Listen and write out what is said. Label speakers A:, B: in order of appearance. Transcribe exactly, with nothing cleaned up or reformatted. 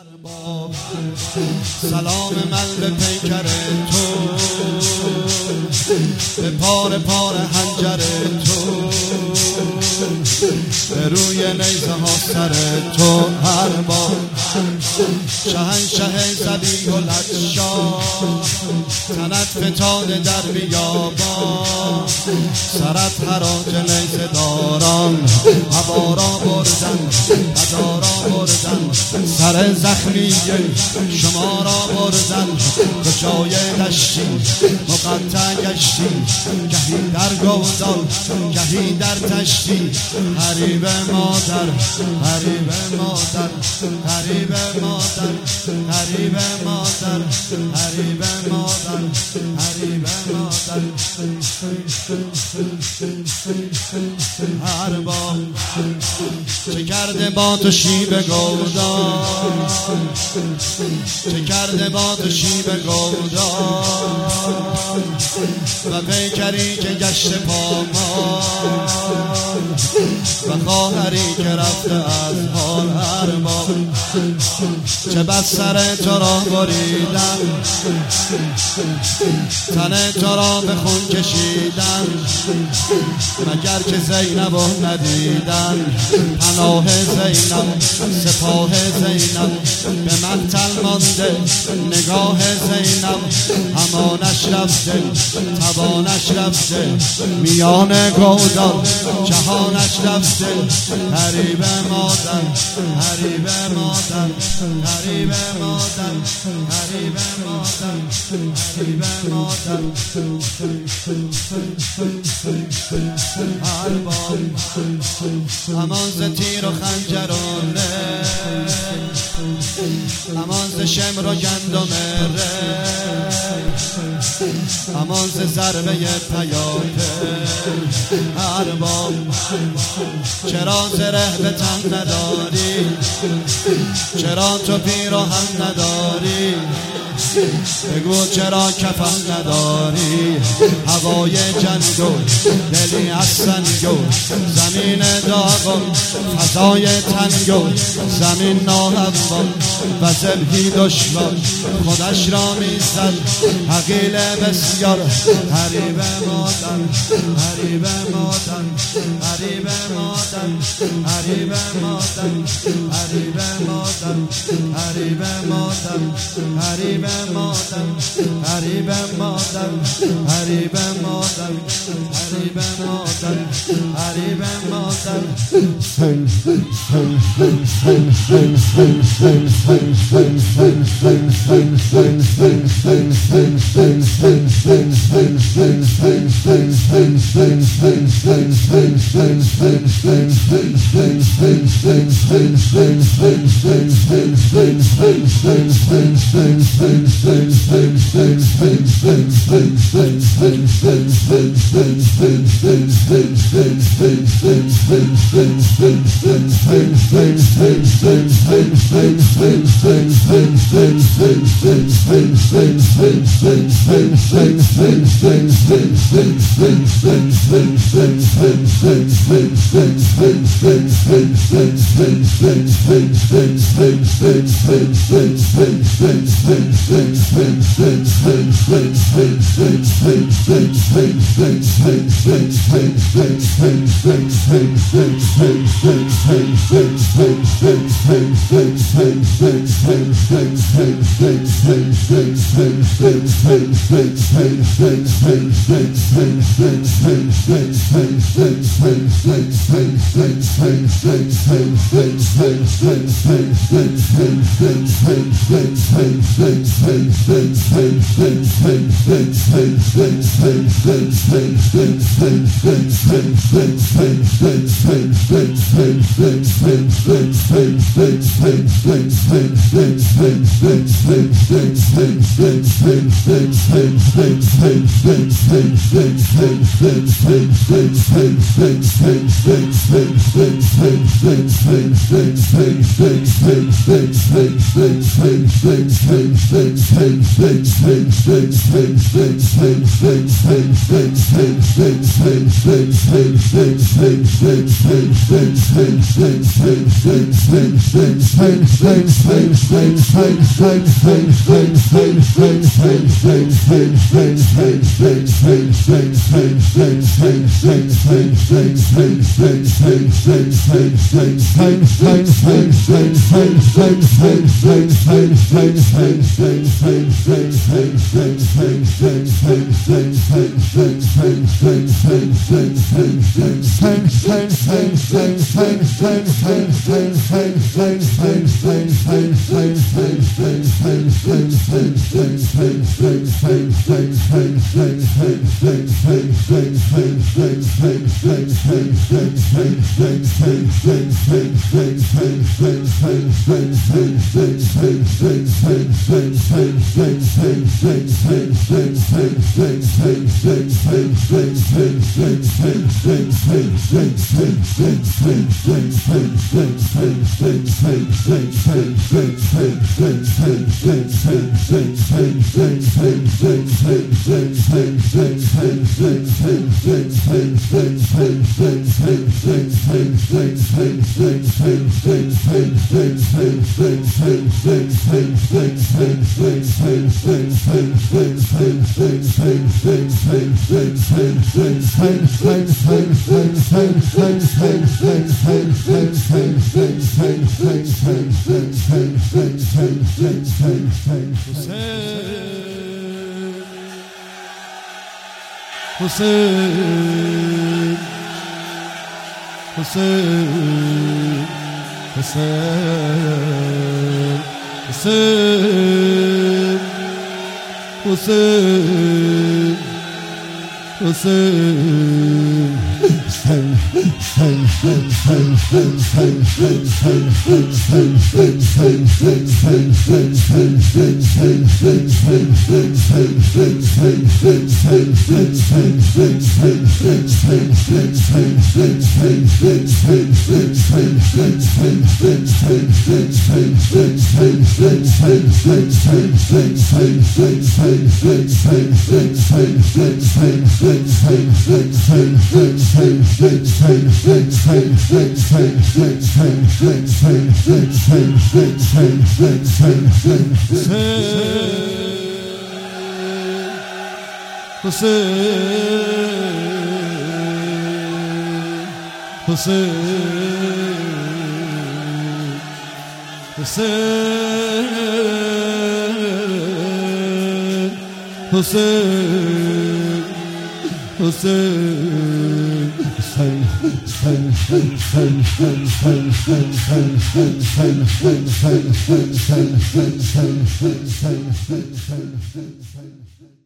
A: ارباب سلام من به پیکر تو، به پار پار حنجر تو، به روی نیزه ها سر تو ارباب شهنشه زبی و لدشاه، تنت فتاده در بیابان، سرت حراج نیزه داران، هوا را بردن هوا را بردن، سر زخمی شما را بردن، به جای دشتی مقطع گشتی، گهی در گودال گهی در تشتی، غریب مادر غریب مادر غریب مادر غریب مادر غریب مادر غریب مادر ارباب چه کرده با تو شیب گودال، چه کرده با تو شیب گودال، و پیکری که گشت پامان، و خواهری که رفته از حال ارباب چه بس سر تو را بریدن، تن تو را به خون کشیدن، مگر که زینب رو ندیدن، پناه زینب سپاه زینب به مقتل مانده، نگاه زینب امانش رفته توانش رفته، میان گودال جهانش رفته، غریب مادر غریب مادر غریب مادر غریب مادر غریب مادر ارباب امان ز تیر و خنجرانه، امان ز شمر و گندم ره، امان ز ضربه پیاپی ارباب چرا زره به تن نداری، چرا تو پیراهن نداری، بگو چرا کفن نداری، هوای جنگ و دلی از سنگ و زمین داغ و فضای تنگ و زمین ناهموار و ذبحی دشوار، خودش را میزد حقیل بسیار، غریب مادر غریب مادر غریب مادر غریب مادر غریب مادر غریب مادر غریب مادر غریب مادر غریب مادر غریب مادر غریب مادر Hussein, Hussein, Hussein, Hussein, Hussein, Hussein. Hussein,